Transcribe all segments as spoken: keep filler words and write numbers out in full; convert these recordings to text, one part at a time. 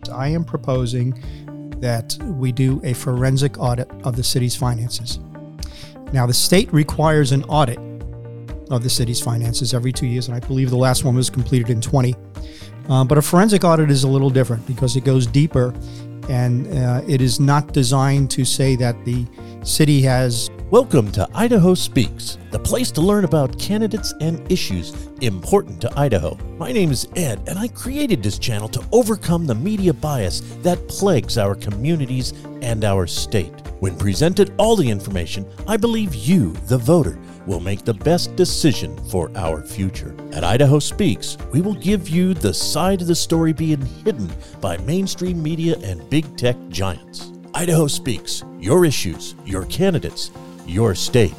that I am proposing that we do a forensic audit of the city's finances. Now, the state requires an audit of the city's finances every two years, and I believe the last one was completed in twenty. Uh, but a forensic audit is a little different because it goes deeper, and uh, it is not designed to say that the city has... Welcome to Idaho Speaks, the place to learn about candidates and issues important to Idaho. My name is Ed, and I created this channel to overcome the media bias that plagues our communities and our state. When presented all the information, I believe you, the voter, will make the best decision for our future. At Idaho Speaks, we will give you the side of the story being hidden by mainstream media and big tech giants. Idaho Speaks, your issues, your candidates, your state.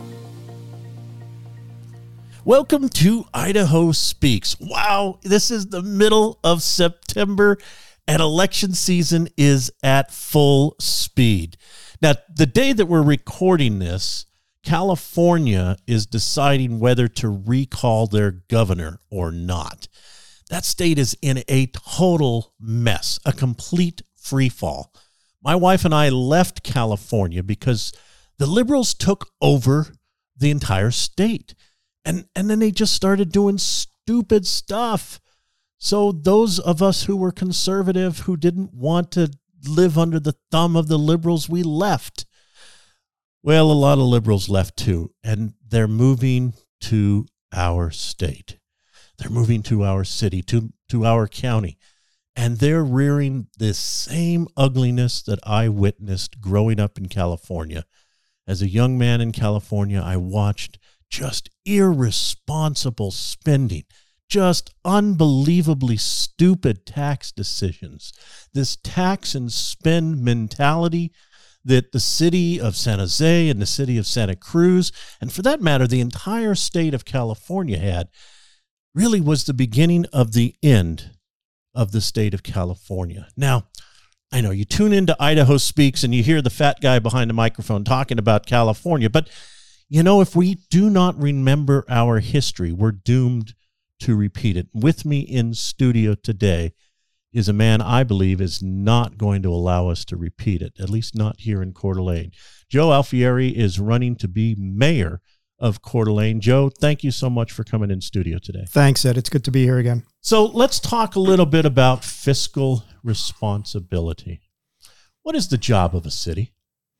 Welcome to Idaho Speaks. Wow, this is the middle of September and election season is at full speed. Now, the day that we're recording this, California is deciding whether to recall their governor or not. That state is in a total mess, a complete freefall. My wife and I left California because the liberals took over the entire state. And, and then they just started doing stupid stuff. So those of us who were conservative, who didn't want to live under the thumb of the liberals, we left. Well, a lot of liberals left too, and they're moving to our state. They're moving to our city, to, to our county, and they're rearing this same ugliness that I witnessed growing up in California. As a young man in California, I watched just irresponsible spending, just unbelievably stupid tax decisions, this tax and spend mentality that the city of San Jose and the city of Santa Cruz, and for that matter, the entire state of California had, really was the beginning of the end of the state of California. Now, I know you tune into Idaho Speaks and you hear the fat guy behind the microphone talking about California, but you know, if we do not remember our history, we're doomed to repeat it. With me in studio today is a man I believe is not going to allow us to repeat it, at least not here in Coeur d'Alene. Joe Alfieri is running to be mayor of Coeur d'Alene. Joe, thank you so much for coming in studio today. Thanks, Ed. It's good to be here again. So let's talk a little bit about fiscal responsibility. What is the job of a city?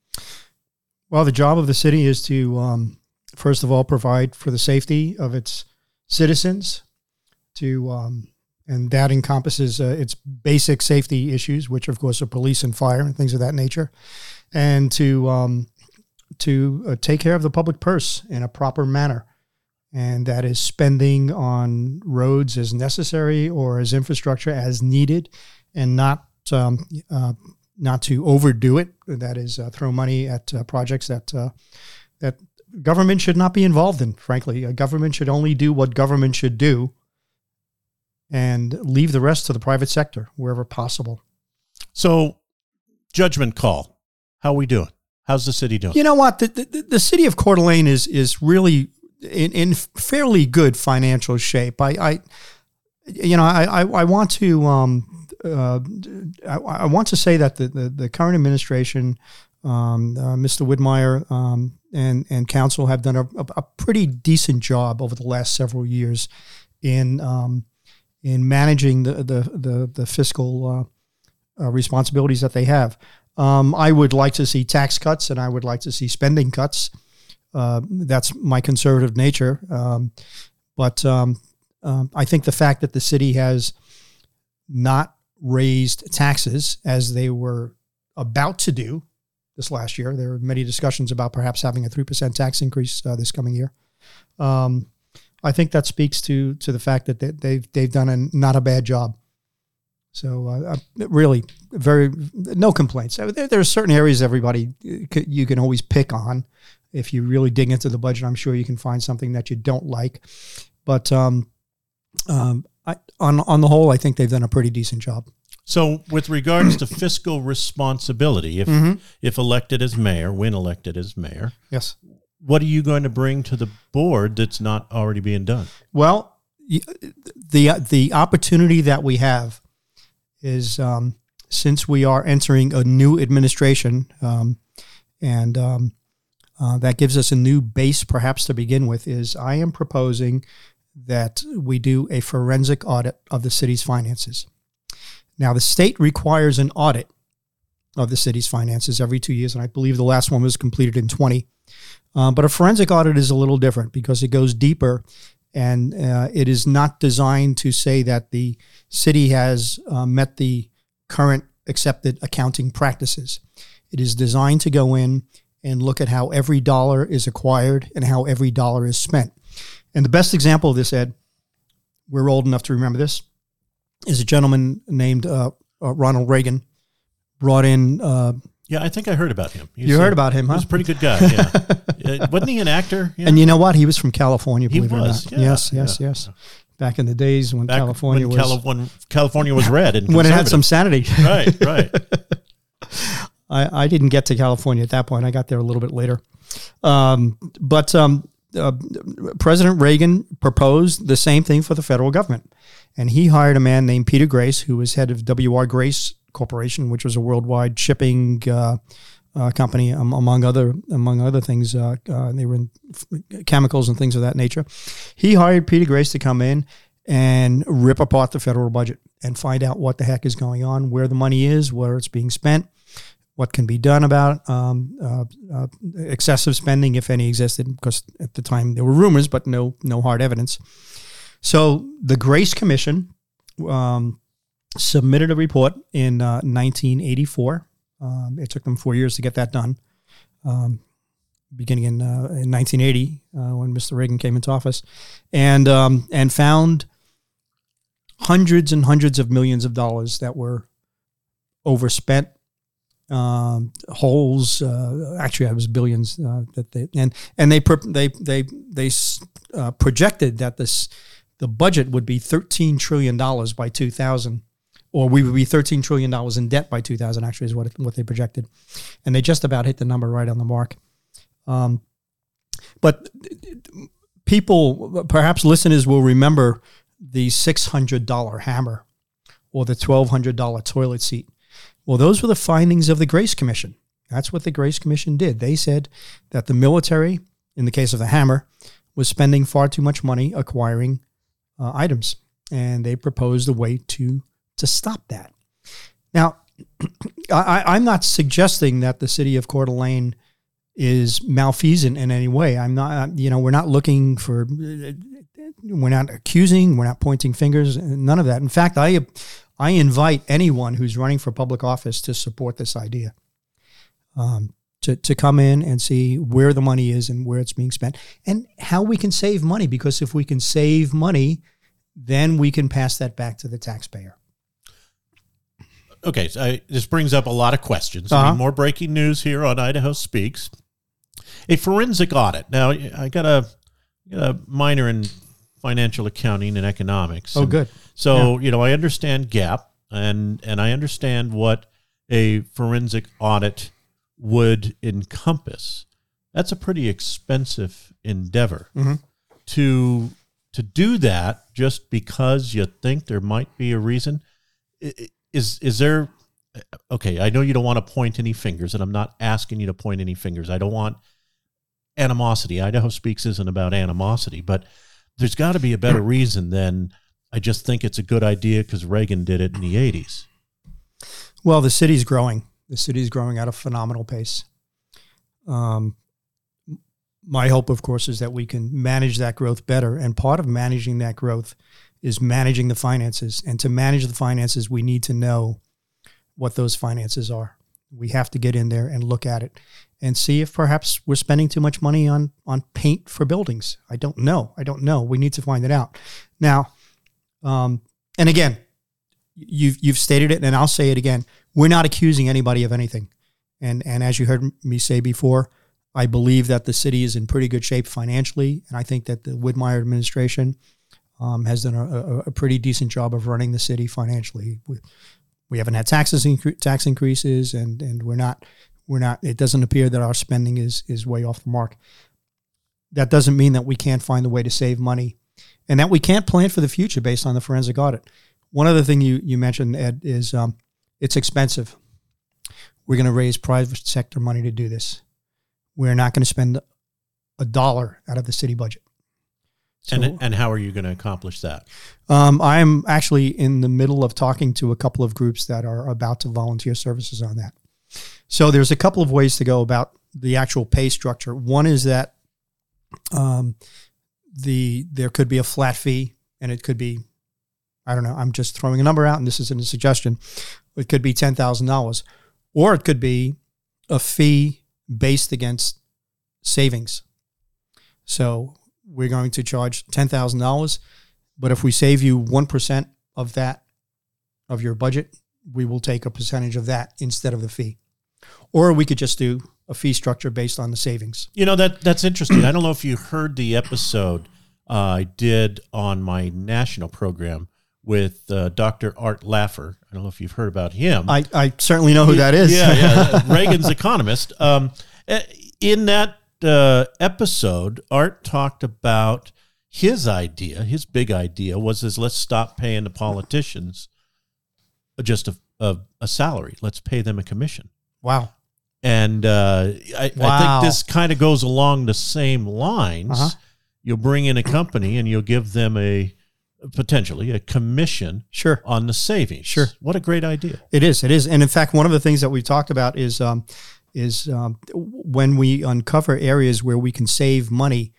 Well, the job of the city is to, um, first of all, provide for the safety of its citizens, to um, and that encompasses uh, its basic safety issues, which, of course, are police and fire and things of that nature, and to um, to uh, take care of the public purse in a proper manner. And that is spending on roads as necessary or as infrastructure as needed, and not um, uh, not to overdo it. That is, uh, throw money at uh, projects that uh, that government should not be involved in. Frankly, a government should only do what government should do, and leave the rest to the private sector wherever possible. So, judgment call. How are we doing? How's the city doing? You know what? The the, the city of Coeur d'Alene is is really in, in fairly good financial shape. I, I you know, I, I, I want to um, uh, I, I want to say that the, the, the current administration, um, uh, Mister Widmeyer um, and and council have done a, a pretty decent job over the last several years in um, in managing the the the, the fiscal uh, uh, responsibilities that they have. Um, I would like to see tax cuts, and I would like to see spending cuts. Uh, that's my conservative nature. Um, but um, um, I think the fact that the city has not raised taxes as they were about to do this last year, there were many discussions about perhaps having a three percent tax increase uh, this coming year. Um, I think that speaks to to the fact that they, they've they've done a not a bad job. So uh, really, very no complaints. There, there are certain areas everybody you can always pick on. If you really dig into the budget, I'm sure you can find something that you don't like. But um, um, I, on on the whole, I think they've done a pretty decent job. So with regards to fiscal responsibility, if mm-hmm. if elected as mayor, when elected as mayor, yes, what are you going to bring to the board that's not already being done? Well, the the opportunity that we have is um, since we are entering a new administration, um, and um, uh, that gives us a new base perhaps to begin with, is I am proposing that we do a forensic audit of the city's finances. Now, the state requires an audit of the city's finances every two years, and I believe the last one was completed in twenty. Um, but a forensic audit is a little different because it goes deeper, and uh, it is not designed to say that the city has uh, met the current accepted accounting practices. It is designed to go in and look at how every dollar is acquired and how every dollar is spent. And the best example of this, Ed, we're old enough to remember this, is a gentleman named uh, uh, Ronald Reagan brought in... Uh, yeah, I think I heard about him. He's you heard a, about him, huh? He was a pretty good guy, yeah. uh, wasn't he an actor? Yeah. And you know what? He was from California, believe he was, it or not. Yeah, yes, yes, yeah. yes. Back in the days when Back California when was... Cali- when California was red and when it had some sanity. Right, right. I, I didn't get to California at that point. I got there a little bit later. Um, but um, uh, President Reagan proposed the same thing for the federal government. And he hired a man named Peter Grace, who was head of W R Grace Corporation, which was a worldwide shipping uh, uh, company, um, among other among other things. Uh, uh, they were in f- chemicals and things of that nature. He hired Peter Grace to come in and rip apart the federal budget and find out what the heck is going on, where the money is, where it's being spent, what can be done about um, uh, uh, excessive spending, if any existed, because at the time there were rumors, but no no hard evidence. So the Grace Commission um, submitted a report in uh, nineteen eighty-four. Um, it took them four years to get that done, um, beginning in, uh, in nineteen eighty uh, when Mister Reagan came into office, and um, and found hundreds and hundreds of millions of dollars that were overspent. Um, holes. Uh, actually, it was billions uh, that they and and they they they they uh, projected that this the budget would be thirteen trillion dollars by two thousand, or we would be thirteen trillion dollars in debt by two thousand. Actually, is what it, what they projected, and they just about hit the number right on the mark. Um, but people, perhaps listeners, will remember the six hundred dollar hammer or the twelve hundred dollar toilet seat. Well, those were the findings of the Grace Commission. That's what the Grace Commission did. They said that the military, in the case of the hammer, was spending far too much money acquiring uh, items, and they proposed a way to to stop that. Now, I, I'm not suggesting that the city of Coeur d'Alene is malfeasant in any way. I'm not. You know, we're not looking for. We're not accusing. We're not pointing fingers. None of that. In fact, I. I invite anyone who's running for public office to support this idea, um, to, to come in and see where the money is and where it's being spent and how we can save money. Because if we can save money, then we can pass that back to the taxpayer. Okay, so I, this brings up a lot of questions. Uh-huh. I mean, more breaking news here on Idaho Speaks. A forensic audit. Now, I got a, got a minor in financial accounting and economics. Oh, and good. So, yeah. you know, I understand GAAP and, and I understand what a forensic audit would encompass. That's a pretty expensive endeavor. Mm-hmm. To, to do that just because you think there might be a reason. Is, is there, okay, I know you don't want to point any fingers, and I'm not asking you to point any fingers. I don't want animosity. Idaho Speaks isn't about animosity, but there's got to be a better reason than I just think it's a good idea because Reagan did it in the eighties. Well, the city's growing. The city's growing at a phenomenal pace. Um, my hope, of course, is that we can manage that growth better. And part of managing that growth is managing the finances. And to manage the finances, we need to know what those finances are. We have to get in there and look at it and see if perhaps we're spending too much money on, on paint for buildings. I don't know. I don't know. We need to find it out. Now, um, and again, you've, you've stated it, and I'll say it again. We're not accusing anybody of anything. And, and as you heard me say before, I believe that the city is in pretty good shape financially. And I think that the Widmeyer administration um, has done a, a, a pretty decent job of running the city financially. We, we haven't had taxes incre- tax increases, and, and we're not, we're not, it doesn't appear that our spending is, is way off the mark. That doesn't mean that we can't find a way to save money and that we can't plan for the future based on the forensic audit. One other thing you, you mentioned, Ed, is um, It's expensive. We're going to raise private sector money to do this. We're not going to spend a dollar out of the city budget. So, and and how are you going to accomplish that? Um, I'm actually in the middle of talking to a couple of groups that are about to volunteer services on that. So there's a couple of ways to go about the actual pay structure. One is that um, the there could be a flat fee, and it could be, I don't know, I'm just throwing a number out, and this isn't a suggestion. It could be ten thousand dollars, or it could be a fee based against savings. So we're going to charge ten thousand dollars, but if we save you one percent of that, of your budget, we will take a percentage of that instead of the fee. Or we could just do a fee structure based on the savings. You know, that that's interesting. I don't know if you heard the episode uh, I did on my national program with uh, Doctor Art Laffer. I don't know if you've heard about him. I, I certainly know who that is. Yeah, yeah, Reagan's economist. Um, in that uh, episode, Art talked about his idea. His big idea was, is let's stop paying the politicians just a, a, a salary. Let's pay them a commission. Wow. And uh, I, wow. I think this kind of goes along the same lines. Uh-huh. You'll bring in a company and you'll give them a potentially a commission sure. on the savings. Sure. What a great idea. It is. It is. And in fact, one of the things that we talked about is um, is um, when we uncover areas where we can save money,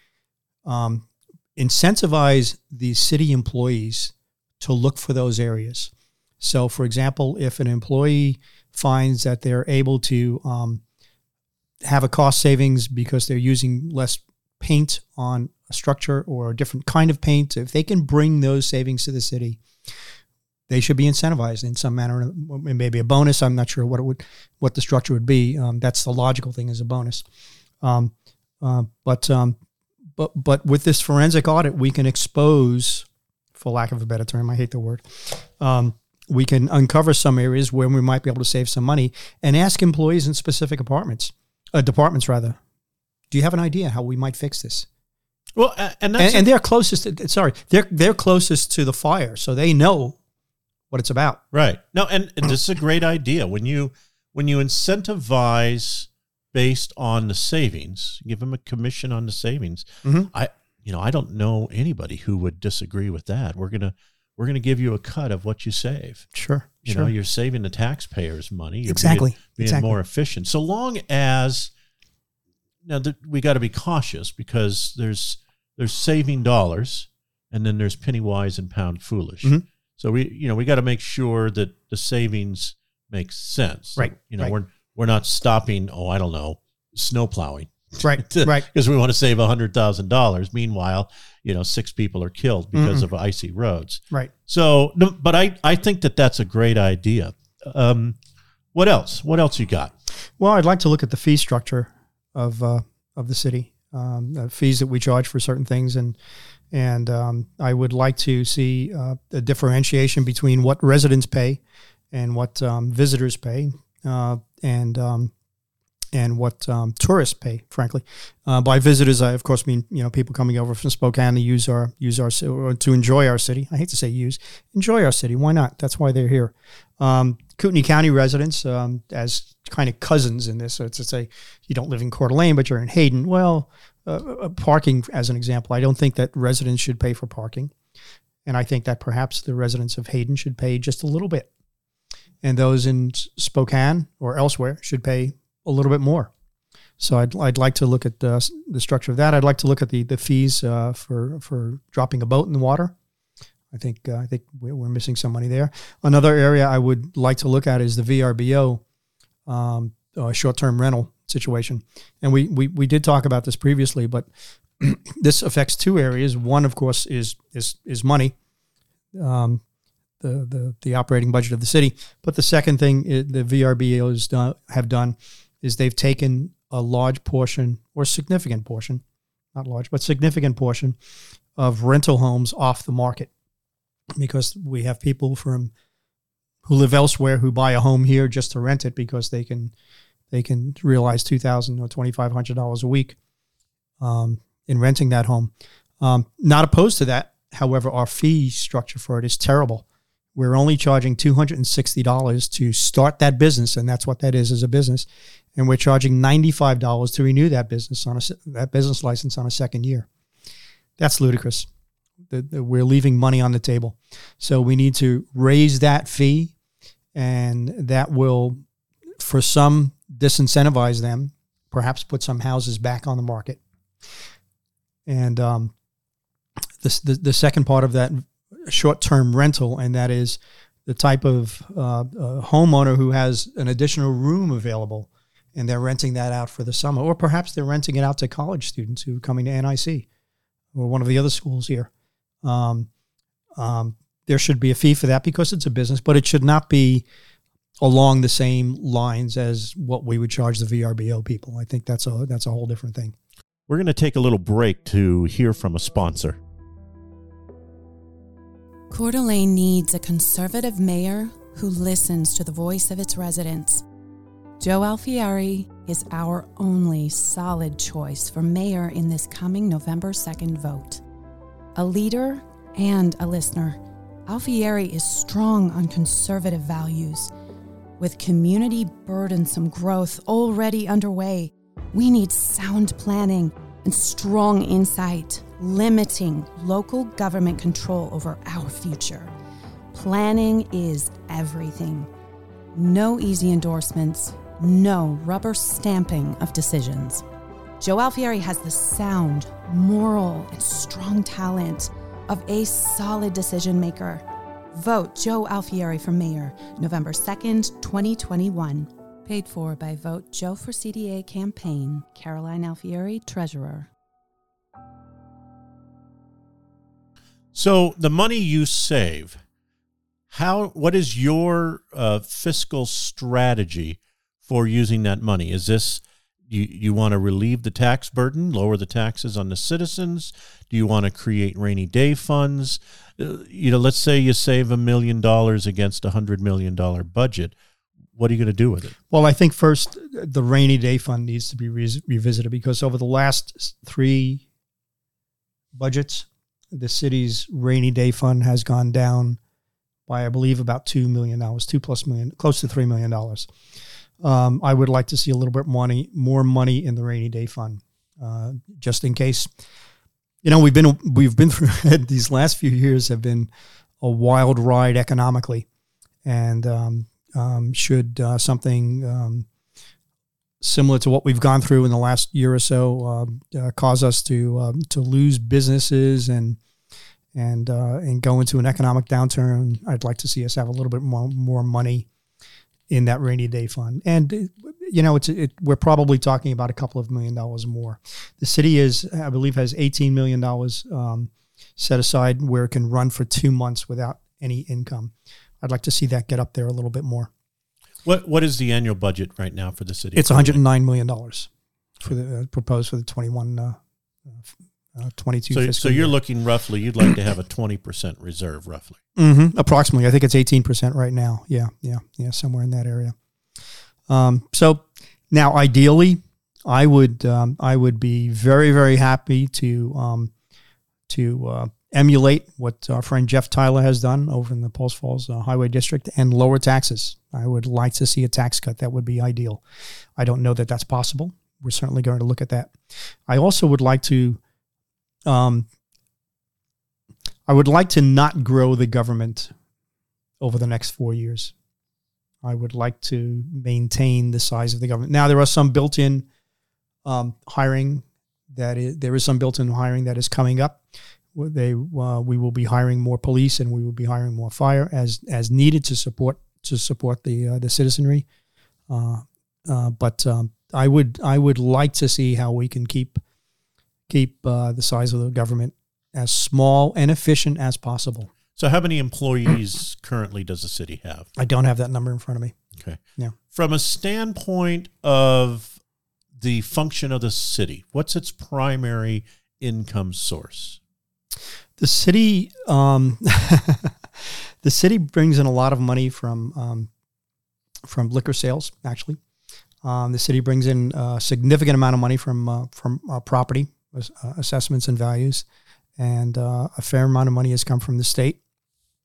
um, incentivize the city employees to look for those areas. So, for example, if an employee finds that they're able to um, have a cost savings because they're using less paint on a structure or a different kind of paint, if they can bring those savings to the city, they should be incentivized in some manner. Maybe a bonus. I'm not sure what it would, what the structure would be. Um, that's the logical thing, as a bonus. Um, uh, but um, but but with this forensic audit, we can expose, for lack of a better term, I hate the word. Um, we can uncover some areas where we might be able to save some money and ask employees in specific apartments, uh, departments rather, do you have an idea how we might fix this? Well, uh, and, that's and, and they're closest. To, sorry, they're they're closest to the fire, so they know what it's about. Right. No, and, and this is a great idea. When you when you incentivize based on the savings, give them a commission on the savings. Mm-hmm. I you know I don't know anybody who would disagree with that. We're gonna we're gonna give you a cut of what you save. Sure. You sure. know, you're saving the taxpayers money. You're exactly. being, being exactly. more efficient. So long as now th- we got to be cautious because there's there's saving dollars and then there's penny wise and pound foolish. Mm-hmm. So we you know we got to make sure that the savings makes sense. Right. You know right. we're we're not stopping. Oh, I don't know, snow plowing. Right. to, right. Because we want to save a hundred thousand dollars. Meanwhile, you know, six people are killed because Mm-mm. of icy roads. Right. So, no, but I I think that that's a great idea. Um, what else? What else you got? Well, I'd like to look at the fee structure of uh, of the city, um, the fees that we charge for certain things, and and um, I would like to see uh, a differentiation between what residents pay and what um, visitors pay, uh, and um, and what um, tourists pay. Frankly, uh, by visitors, I of course mean you know people coming over from Spokane to use our use our or to enjoy our city. I hate to say use, enjoy our city. Why not? That's why they're here. Um, Kootenai County residents, um, as kind of cousins in this, so it's to say you don't live in Coeur d'Alene, but you're in Hayden. Well, uh, uh, parking, as an example, I don't think that residents should pay for parking. And I think that perhaps the residents of Hayden should pay just a little bit. And those in Spokane or elsewhere should pay a little bit more. So I'd I'd like to look at the, the structure of that. I'd like to look at the, the fees uh, for, for dropping a boat in the water. I think uh, I think we're missing some money there. Another area I would like to look at is the V R B O, um, uh, short-term rental situation. And we, we we did talk about this previously, but this affects two areas. One, of course, is is is money, um, the the the operating budget of the city. But the second thing is the V R B Os do, have done is they've taken a large portion or significant portion, not large, but significant portion of rental homes off the market. Because we have people from who live elsewhere who buy a home here just to rent it because they can they can realize two thousand or twenty five hundred dollars a week um, in renting that home. Um, not opposed to that. However, our fee structure for it is terrible. we're only charging two hundred sixty dollars to start that business, and that's what that is as a business. And we're charging ninety-five dollars to renew that business on a that business license on a second year. That's ludicrous. The, the, we're leaving money on the table. So we need to raise that fee, and that will, for some, disincentivize them, perhaps put some houses back on the market. And um, this, the, the second part of that, short-term rental, and that is the type of uh, uh, homeowner who has an additional room available, and they're renting that out for the summer, or perhaps they're renting it out to college students who are coming to N I C or one of the other schools here. Um, um, there should be a fee for that because it's a business, but it should not be along the same lines as what we would charge the V R B O people. I think that's a that's a whole different thing. We're going to take a little break to hear from a sponsor. Coeur d'Alene needs a conservative mayor who listens to the voice of its residents. Joe Alfieri is our only solid choice for mayor in this coming November second vote. A leader and a listener, Alfieri is strong on conservative values. With community burdensome growth already underway, we need sound planning and strong insight, limiting local government control over our future. Planning is everything. No easy endorsements, no rubber stamping of decisions. Joe Alfieri has the sound, moral, and strong talent of a solid decision maker. Vote Joe Alfieri for mayor, November second, twenty twenty-one. Paid for by Vote Joe for C D A campaign, Caroline Alfieri, treasurer. So the money you save, how? What is your uh, fiscal strategy for using that money? Is this, you, you want to relieve the tax burden, lower the taxes on the citizens? Do you want to create rainy day funds? Uh, you know, let's say you save a million dollars against a hundred million dollar budget. What are you going to do with it? Well, I think first the rainy day fund needs to be re- revisited because over the last three budgets, the city's rainy day fund has gone down by, I believe, about two million dollars, two plus million, close to three million dollars. Um, I would like to see a little bit money, more money in the rainy day fund, uh, just in case. You know, we've been we've been through these last few years have been a wild ride economically, and um, um, should uh, something um, similar to what we've gone through in the last year or so uh, uh, cause us to um, to lose businesses and and uh, and go into an economic downturn, I'd like to see us have a little bit more more money in that rainy day fund. And, you know, it's it, we're probably talking about a couple of million dollars more. The city is, I believe, has eighteen million dollars um, set aside where it can run for two months without any income. I'd like to see that get up there a little bit more. What What is the annual budget right now for the city? It's one hundred nine million dollars for the uh, proposed for the twenty-one, uh, uh, twenty-two so, fiscal So you're year. looking roughly, you'd like to have a twenty percent reserve roughly. Mm-hmm. Approximately. I think it's eighteen percent right now. Yeah, yeah, yeah, somewhere in that area. Um, so now, ideally, I would um, I would be very, very happy to um, to uh, emulate what our friend Jeff Tyler has done over in the Post Falls uh, Highway District and lower taxes. I would like to see a tax cut. That would be ideal. I don't know that that's possible. We're certainly going to look at that. I also would like to um, I would like to not grow the government over the next four years. I would like to maintain the size of the government. Now, there are some built-in um, hiring that is, there is some built-in hiring that is coming up. They uh, we will be hiring more police and we will be hiring more fire as as needed to support to support the uh, the citizenry. Uh, uh, but um, I would I would like to see how we can keep keep uh, the size of the government as small and efficient as possible. So how many employees currently does the city have? I don't have that number in front of me. Okay. Yeah. From a standpoint of the function of the city, what's its primary income source? The city, um, the city brings in a lot of money from um, from liquor sales. Actually, um, the city brings in a significant amount of money from uh, from uh, property uh, assessments and values, and uh, a fair amount of money has come from the state.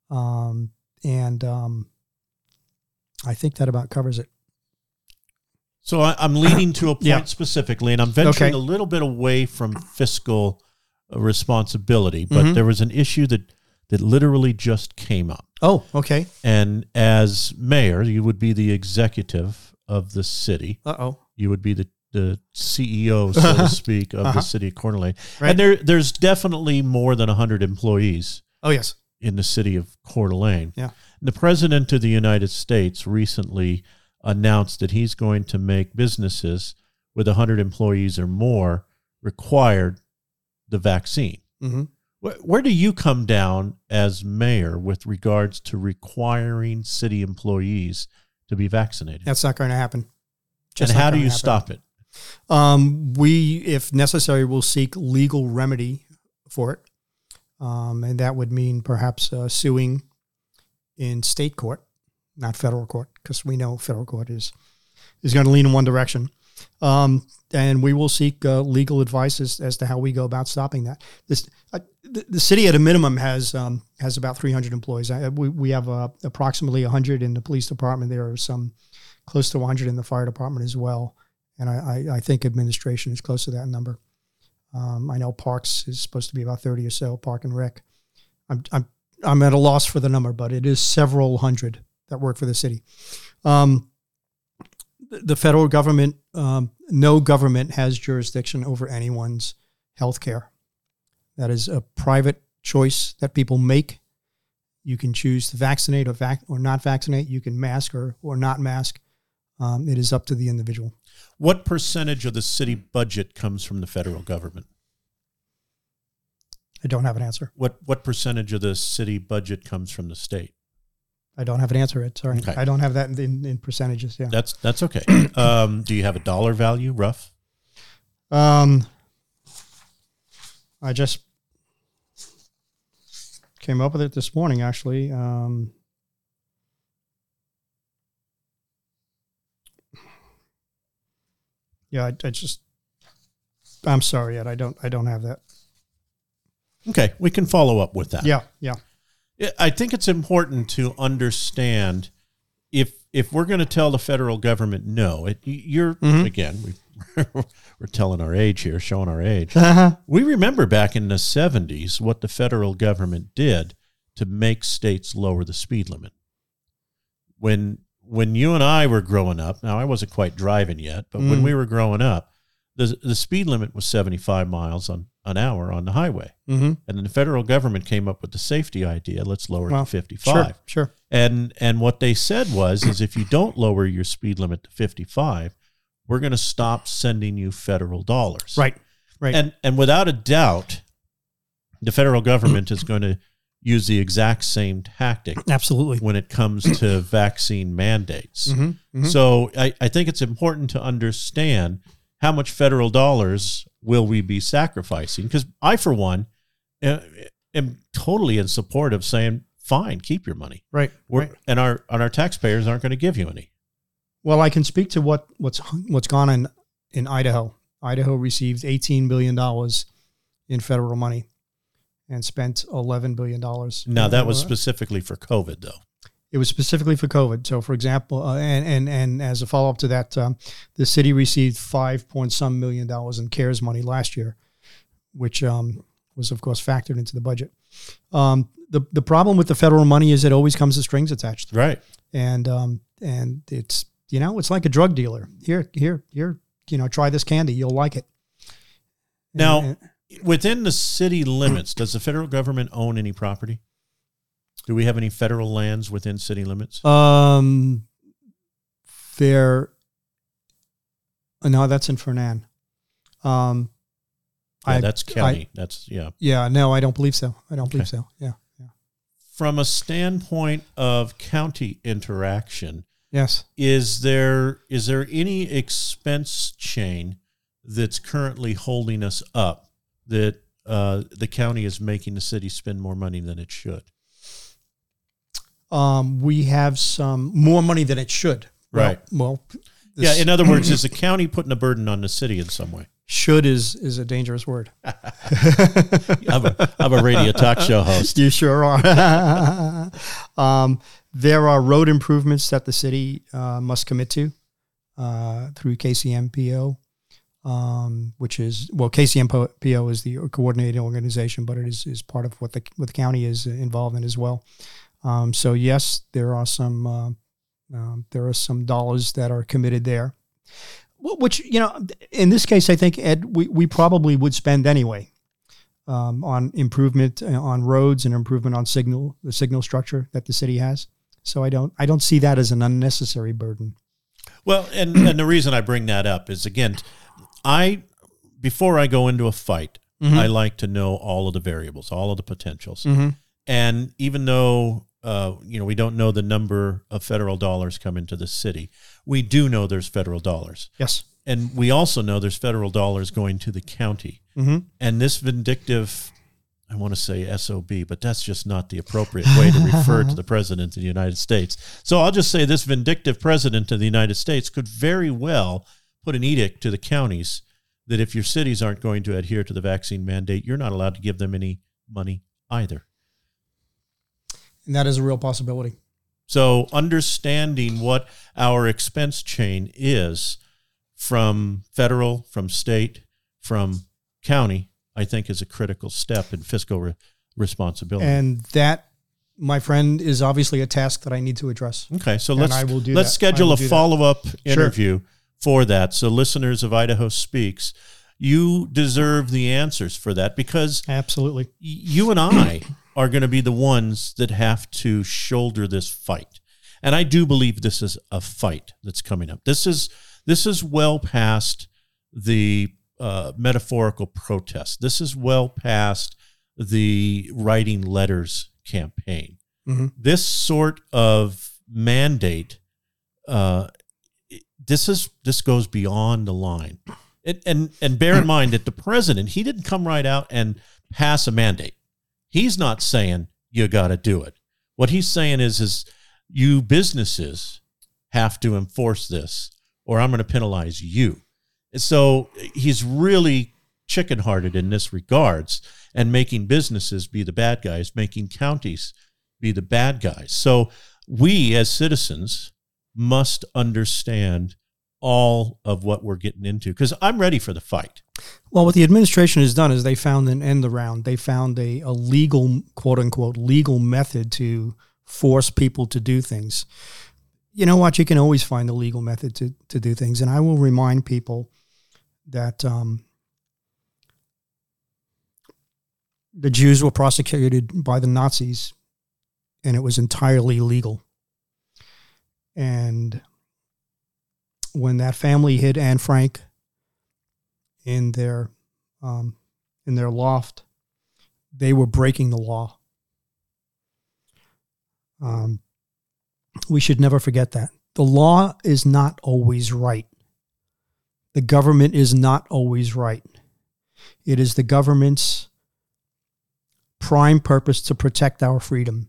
Um, and um, I think that about covers it. So I, I'm leading to a point Yeah. specifically, and I'm venturing Okay. a little bit away from fiscal uh, responsibility, but Mhm. there was an issue that, that literally just came up. Oh, okay. And as mayor, you would be the executive of the city. Uh-oh. You would be the, the C E O, so to speak, of Uh-huh. the city of Coeur d'Alene. Right. And there, there's definitely more than one hundred employees Oh, yes. in the city of Coeur d'Alene. Yeah. The President of the United States recently announced that he's going to make businesses with one hundred employees or more required the vaccine. Mm-hmm. Where, where do you come down as mayor with regards to requiring city employees to be vaccinated? That's not going to happen. And not how do gonna you happen. stop it? Um, we, if necessary, will seek legal remedy for it. Um, and that would mean perhaps uh, suing in state court, not federal court, because we know federal court is is going to lean in one direction. Um, and we will seek uh, legal advice as, as to how we go about stopping that. This uh, the, the city at a minimum has um, has about three hundred employees. I, we we have uh, approximately one hundred in the police department. There are some close to one hundred in the fire department as well. And I, I, I think administration is close to that number. Um, I know Parks is supposed to be about thirty or so, Park and Rec. I'm I'm I'm at a loss for the number, but it is several hundred that work for the city. Um, the, the federal government, um, no government has jurisdiction over anyone's health care. That is a private choice that people make. You can choose to vaccinate or vac- or not vaccinate. You can mask or, or not mask. Um, it is up to the individual. What percentage of the city budget comes from the federal government? I don't have an answer. What what percentage of the city budget comes from the state? I don't have an answer. It sorry, Okay. I don't have that in, in percentages. Yeah. That's that's okay. Um, do you have a dollar value, rough? Um, I just came up with it this morning, actually. Um, yeah, I, I just. I'm sorry, Ed. I don't. I don't have that. Okay, we can follow up with that. Yeah, yeah. I think it's important to understand if if we're going to tell the federal government no, it, you're Mhm. again we, we're telling our age here, showing our age. Uh-huh. We remember back in the seventies what the federal government did to make states lower the speed limit. When when you and I were growing up, now I wasn't quite driving yet, but when Mm. we were growing up, the the speed limit was seventy-five miles on an hour on the highway. Mm-hmm. And then the federal government came up with the safety idea, let's lower it Well, to fifty-five. Sure, sure. And and what they said was is if you don't lower your speed limit to fifty-five, we're going to stop sending you federal dollars. Right, right. And and without a doubt, the federal government is going to use the exact same tactic Absolutely. when it comes to vaccine mandates. Mm-hmm, mm-hmm. So I, I think it's important to understand how much federal dollars will we be sacrificing? Because I, for one, uh, am totally in support of saying, fine, keep your money. Right, We're, right. And our and our taxpayers aren't going to give you any. Well, I can speak to what, what's what's gone on in Idaho. Idaho received eighteen billion dollars in federal money and spent eleven billion dollars. Now, that was specifically for COVID, though. It was specifically for COVID. So, for example, uh, and, and and as a follow-up to that, um, the city received five point some million dollars in CARES money last year, which um, was, of course, factored into the budget. Um, the the problem with the federal money is it always comes with strings attached. Right. And um, and it's, you know, it's like a drug dealer. Here, here, here, you know, try this candy. You'll like it. Now, And- within the city limits, does the federal government own any property? Do we have any federal lands within city limits? Um, there. No, that's in Fernan. Um, Yeah, I- that's county. that's, yeah. Yeah, no, I don't believe so. I don't believe Okay. so. Yeah, yeah. From a standpoint of county interaction, Yes. is there is there any expense chain that's currently holding us up that uh, the county is making the city spend more money than it should? Um, we have some more money than it should. Well- Right. Well, Yeah, this- in other words, is the county putting a burden on the city in some way? Should is is a dangerous word. I'm, a, I'm a radio talk show host. You sure are. um, there are road improvements that the city uh, must commit to uh, through K C M P O, um, which is, well, K C M P O is the coordinating organization, but it is, is part of what the, what the county is involved in as well. Um, so yes, there are some uh, um, there are some dollars that are committed there. Which, you know, in this case, I think, Ed, we, we probably would spend anyway um, on improvement on roads and improvement on signal, the signal structure that the city has. So I don't I don't see that as an unnecessary burden. Well, and, and the reason I bring that up is, again, I before I go into a fight, mm-hmm. I like to know all of the variables, all of the potentials. Mm-hmm. And even though Uh, you know, we don't know the number of federal dollars come into the city, we do know there's federal dollars. Yes. And we also know there's federal dollars going to the county. Mm-hmm. And this vindictive, I want to say S O B, but that's just not the appropriate way to refer to the president of the United States. So I'll just say this vindictive president of the United States could very well put an edict to the counties that if your cities aren't going to adhere to the vaccine mandate, you're not allowed to give them any money either. And that is a real possibility. So understanding what our expense chain is from federal, from state, from county, I think is a critical step in fiscal re- responsibility. And that, my friend, is obviously a task that I need to address. Okay, so and let's I will do let's that. schedule a follow-up interview sure. for that. So listeners of Idaho Speaks, you deserve the answers for that, because absolutely, you and I are going to be the ones that have to shoulder this fight. And I do believe this is a fight that's coming up. This is this is well past the uh, metaphorical protest. This is well past the writing letters campaign. Mm-hmm. This sort of mandate, uh, this is this goes beyond the line. It, and and bear in mind that the president, he didn't come right out and pass a mandate. He's not saying you got to do it. What he's saying is, is you businesses have to enforce this, or I'm going to penalize you. And so he's really chicken-hearted in this regards, and making businesses be the bad guys, making counties be the bad guys. So we as citizens must understand all of what we're getting into, because I'm ready for the fight. Well, what the administration has done is they found an end around. They found a, a legal, quote unquote, legal method to force people to do things. You know what? You can always find a legal method to, to do things. And I will remind people that um, the Jews were prosecuted by the Nazis, and it was entirely legal. And when that family hid Anne Frank in their um, in their loft, they were breaking the law. Um, we should never forget that. The law is not always right. The government is not always right. It is the government's prime purpose to protect our freedom.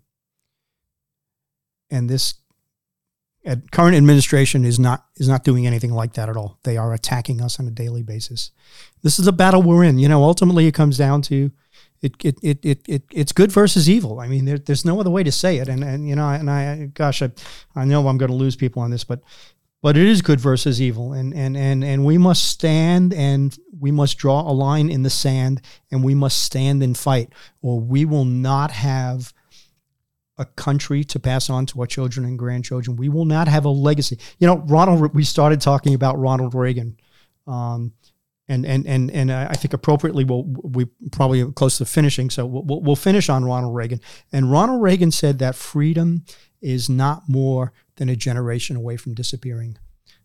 And this At current administration is not is not doing anything like that at all. They are attacking us on a daily basis. This is a battle we're in. You know, ultimately it comes down to it it it it, it it's good versus evil. I mean, there, there's no other way to say it. And and you know, and I gosh, I, I know I'm going to lose people on this, but but it is good versus evil. And and and and we must stand, and we must draw a line in the sand, and we must stand and fight, or we will not have a country to pass on to our children and grandchildren. We will not have a legacy. You know, Ronald, we started talking about Ronald Reagan. Um, and, and, and, and I think appropriately, we'll, we probably are close to finishing. So we'll, we'll finish on Ronald Reagan. And Ronald Reagan said that freedom is not more than a generation away from disappearing.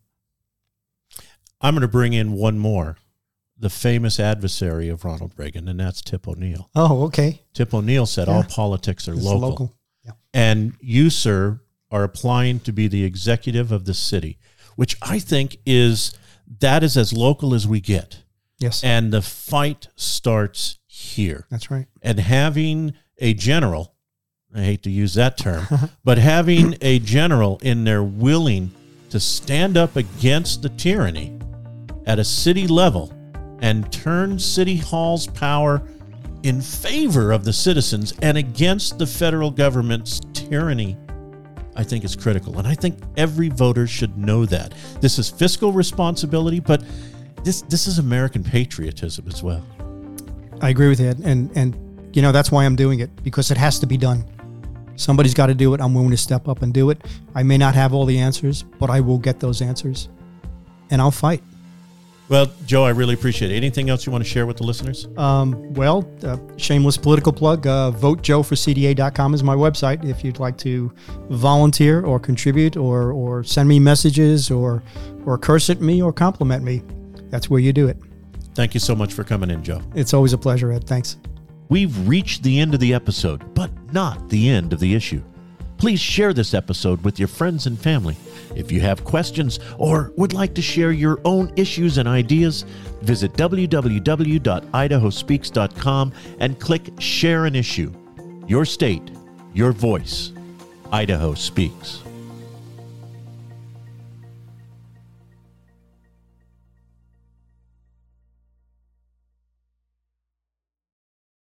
I'm going to bring in one more, the famous adversary of Ronald Reagan, and that's Tip O'Neill. Oh, okay. Tip O'Neill said yeah. all politics are local. local. Yeah. And you, sir, are applying to be the executive of the city, which I think is, that is as local as we get. Yes. And the fight starts here. That's right. And having a general, I hate to use that term, but having a general in there willing to stand up against the tyranny at a city level and turn City Hall's power in favor of the citizens and against the federal government's tyranny, I think is critical. And I think every voter should know that. This is fiscal responsibility, but this this is American patriotism as well. I agree with you. And, and you know, that's why I'm doing it, because it has to be done. Somebody's got to do it. I'm willing to step up and do it. I may not have all the answers, but I will get those answers. And I'll fight. Well, Joe, I really appreciate it. Anything else you want to share with the listeners? Um, well, uh, shameless political plug, uh, vote joe for C D A dot com is my website. If you'd like to volunteer or contribute or, or send me messages or, or curse at me or compliment me, that's where you do it. Thank you so much for coming in, Joe. It's always a pleasure, Ed. Thanks. We've reached the end of the episode, but not the end of the issue. Please share this episode with your friends and family. If you have questions or would like to share your own issues and ideas, visit w w w dot idaho speaks dot com and click Share an Issue. Your state, your voice. Idaho Speaks.